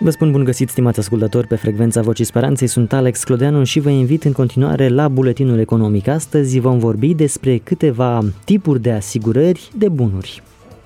Vă spun bun găsit, stimați ascultători, pe frecvența Vocii Speranței. Sunt Alex Clodeanu și vă invit în continuare la Buletinul Economic. Astăzi vom vorbi despre câteva tipuri de asigurări de bunuri.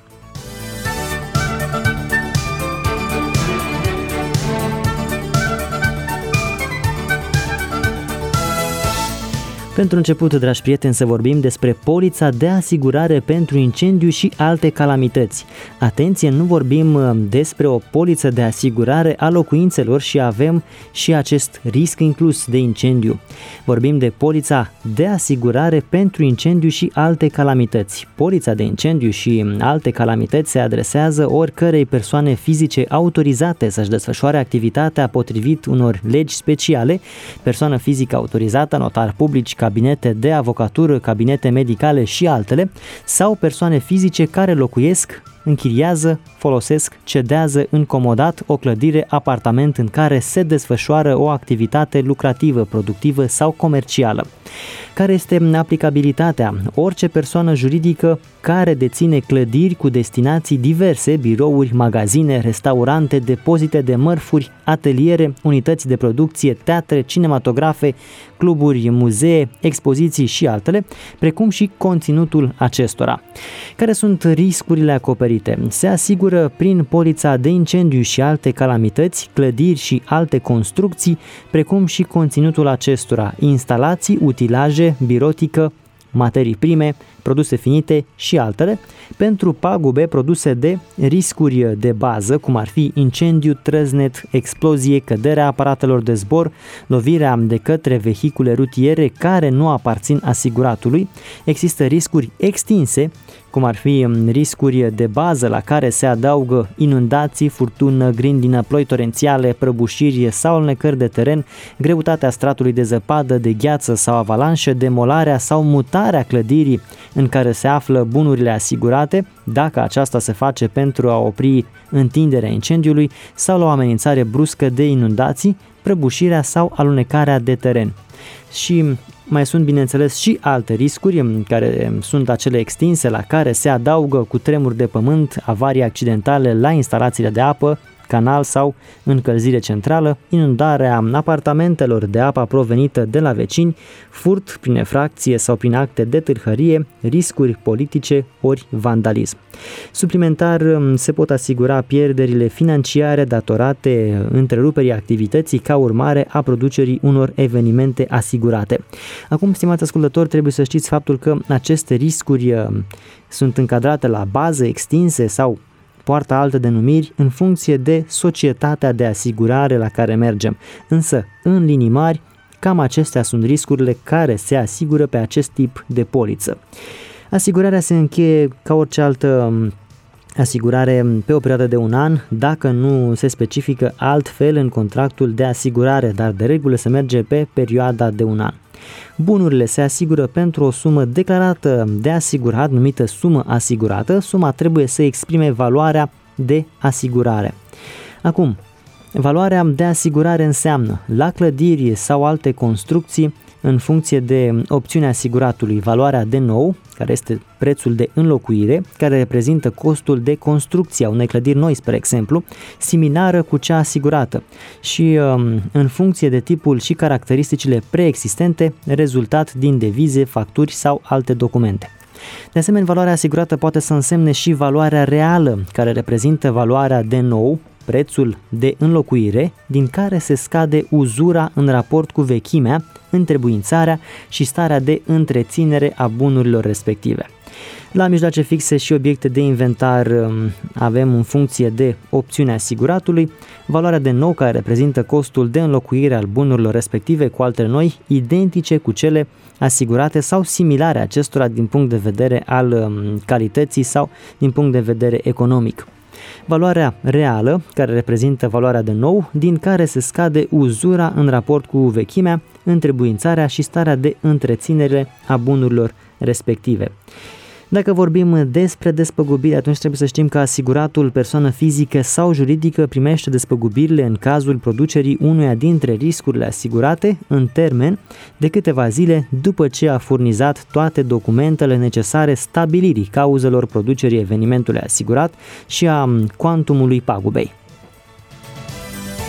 Pentru început, dragi prieteni, să vorbim despre polița de asigurare pentru incendiu și alte calamități. Atenție, nu vorbim despre o poliță de asigurare a locuințelor și avem și acest risc inclus de incendiu. Vorbim de polița de asigurare pentru incendiu și alte calamități. Polița de incendiu și alte calamități se adresează oricărei persoane fizice autorizate să-și desfășoare activitatea potrivit unor legi speciale, persoană fizică autorizată, notar publici, cabinete de avocatură, cabinete medicale și altele, sau persoane fizice care locuiesc, închiriază, folosesc, cedează în comodat o clădire, apartament în care se desfășoară o activitate lucrativă, productivă sau comercială. Care este aplicabilitatea? Orice persoană juridică care deține clădiri cu destinații diverse, birouri, magazine, restaurante, depozite de mărfuri, ateliere, unități de producție, teatre, cinematografe, cluburi, muzee, expoziții și altele, precum și conținutul acestora. Care sunt riscurile acoperite? Se asigură prin polița de incendiu și alte calamități, clădiri și alte construcții, precum și conținutul acestora, instalații, utilaje, birotică, materii prime, produse finite și altele, pentru pagube produse de riscuri de bază, cum ar fi incendiu, trăznet, explozie, căderea aparatelor de zbor, lovirea de către vehicule rutiere care nu aparțin asiguratului. Există riscuri extinse, cum ar fi riscuri de bază la care se adaugă inundații, furtună, grindină, ploi torențiale, prăbușiri sau alunecări de teren, greutatea stratului de zăpadă, de gheață sau avalanșă, demolarea sau mutarea clădirii în care se află bunurile asigurate, dacă aceasta se face pentru a opri întinderea incendiului sau la o amenințare bruscă de inundații, prăbușirea sau alunecarea de teren. Și mai sunt, bineînțeles, și alte riscuri, care sunt acele extinse, la care se adaugă cutremuri de pământ, avarii accidentale la instalațiile de apă, canal sau încălzire centrală, inundarea apartamentelor de apă provenită de la vecini, furt prin efracție sau prin acte de târhărie, riscuri politice ori vandalism. Suplimentar, se pot asigura pierderile financiare datorate întreruperii activității ca urmare a producerii unor evenimente asigurate. Acum, stimați ascultători, trebuie să știți faptul că aceste riscuri sunt încadrate la baze extinse sau poartă alte denumiri în funcție de societatea de asigurare la care mergem. Însă, în linii mari, cam acestea sunt riscurile care se asigură pe acest tip de poliță. Asigurarea se încheie ca orice altă asigurare pe o perioadă de un an, dacă nu se specifică altfel în contractul de asigurare, dar de regulă se merge pe perioada de un an. Bunurile se asigură pentru o sumă declarată de asigurat, numită sumă asigurată. Suma trebuie să exprime valoarea de asigurare. Acum, valoarea de asigurare înseamnă la clădiri sau alte construcții, în funcție de opțiunea asiguratului, valoarea de nou, care este prețul de înlocuire, care reprezintă costul de construcție a unei clădiri noi, spre exemplu, similară cu cea asigurată și în funcție de tipul și caracteristicile preexistente, rezultat din devize, facturi sau alte documente. De asemenea, valoarea asigurată poate să însemne și valoarea reală, care reprezintă valoarea de nou, prețul de înlocuire, din care se scade uzura în raport cu vechimea, întrebuințarea și starea de întreținere a bunurilor respective. La mijloace fixe și obiecte de inventar avem în funcție de opțiunea asiguratului, valoarea de nou care reprezintă costul de înlocuire al bunurilor respective cu altele noi, identice cu cele asigurate sau similare acestora din punct de vedere al calității sau din punct de vedere economic. Valoarea reală, care reprezintă valoarea de nou, din care se scade uzura în raport cu vechimea, întrebuințarea și starea de întreținere a bunurilor respective. Dacă vorbim despre despăgubiri, atunci trebuie să știm că asiguratul, persoană fizică sau juridică, primește despăgubirile în cazul producerii unuia dintre riscurile asigurate în termen de câteva zile după ce a furnizat toate documentele necesare stabilirii cauzelor producerii evenimentului asigurat și a cuantumului pagubei.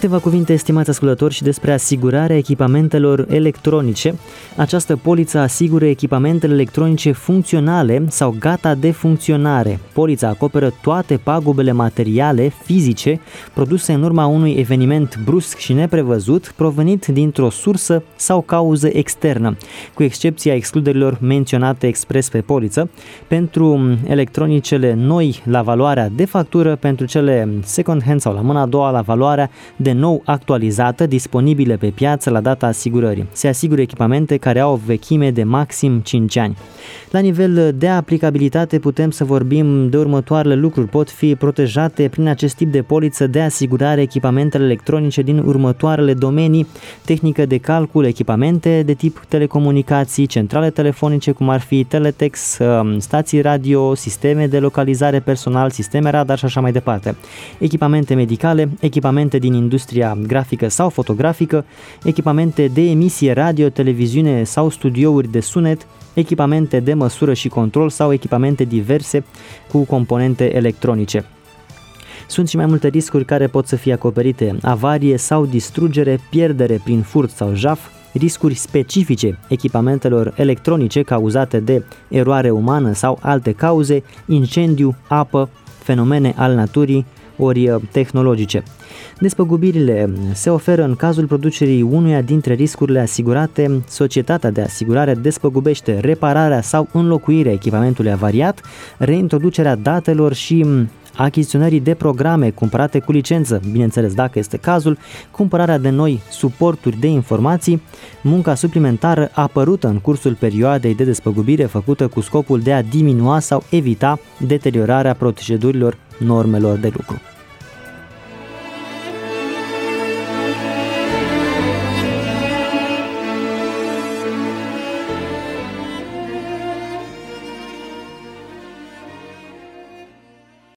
Câteva cuvinte, estimați ascultători, și despre asigurarea echipamentelor electronice. Această poliță asigură echipamentele electronice funcționale sau gata de funcționare. Polița acoperă toate pagubele materiale, fizice, produse în urma unui eveniment brusc și neprevăzut, provenit dintr-o sursă sau cauză externă, cu excepția excluderilor menționate expres pe poliță, pentru electronicele noi la valoarea de factură, pentru cele second-hand sau la mâna a doua la valoarea de nou actualizată, disponibile pe piață la data asigurării. Se asigură echipamente care au o vechime de maxim 5 ani. La nivel de aplicabilitate putem să vorbim de următoarele lucruri. Pot fi protejate prin acest tip de poliță de asigurare echipamentele electronice din următoarele domenii: tehnică de calcul, echipamente de tip telecomunicații, centrale telefonice cum ar fi teletext, stații radio, sisteme de localizare personal, sisteme radar și așa mai departe. Echipamente medicale, echipamente din industria grafică sau fotografică, echipamente de emisie radio, televiziune sau studiouri de sunet, echipamente de măsură și control sau echipamente diverse cu componente electronice. Sunt și mai multe riscuri care pot să fie acoperite: avarie sau distrugere, pierdere prin furt sau jaf, riscuri specifice echipamentelor electronice cauzate de eroare umană sau alte cauze, incendiu, apă, fenomene al naturii ori tehnologice. Despăgubirile se oferă în cazul producerii unuia dintre riscurile asigurate. Societatea de asigurare despăgubește repararea sau înlocuirea echipamentului avariat, reintroducerea datelor și achiziționării de programe cumpărate cu licență, bineînțeles dacă este cazul, cumpărarea de noi suporturi de informații, munca suplimentară apărută în cursul perioadei de despăgubire făcută cu scopul de a diminua sau evita deteriorarea procedurilor normelor de lucru.